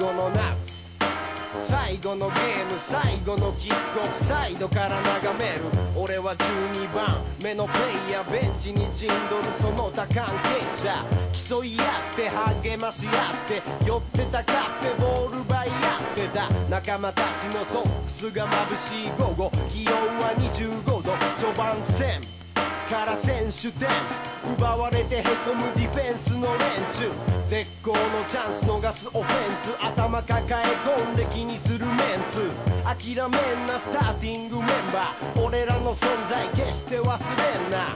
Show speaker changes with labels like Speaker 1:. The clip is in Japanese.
Speaker 1: 後の夏最後のゲーム最後のキックオフサイドから眺める俺は12番目のプレイヤーベンチに陣取るその他関係者競い合って励まし合って寄ってたかってボール奪い合ってた仲間たちのソックスが眩しい午後気温は25度序盤戦から選手点奪われてへこむディフェンスの連中絶好のチャンス逃すオフェンス頭抱え込んで気にするメンツ諦めんなスターティングメンバー俺らの存在決して忘れんな